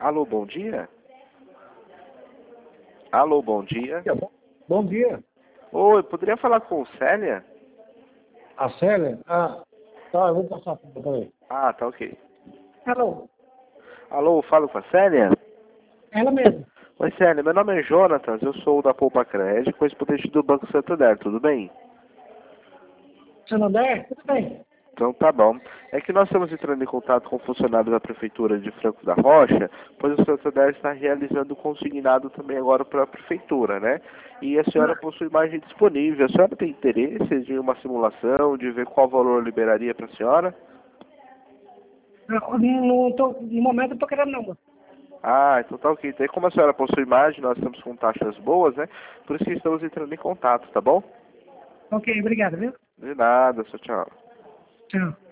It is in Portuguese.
Alô, bom dia? Alô, bom dia? Bom dia. Oi, poderia falar com Célia? A Célia? Ah, tá, eu vou passar para aí. Ah, tá ok. Alô, Alô, falo com a Célia? ela mesmo. Oi, Célia, meu nome é Jonatas, eu sou da Poupa Crédito, correspondente do Banco Santander, tudo bem? Santander? Tudo bem. Então tá bom. É que nós estamos entrando em contato com funcionários da Prefeitura de Franco da Rocha, pois o Santander está realizando o consignado também agora para a Prefeitura, né? E a senhora possui imagem disponível. A senhora tem interesse de uma simulação, de ver qual valor liberaria para a senhora? No momento eu tô querendo não. Ah, então tá ok. Então, como a senhora possui imagem, nós estamos com taxas boas, né? Por isso que estamos entrando em contato, tá bom? Ok, obrigado, viu? De nada, tchau, tchau. Tchau.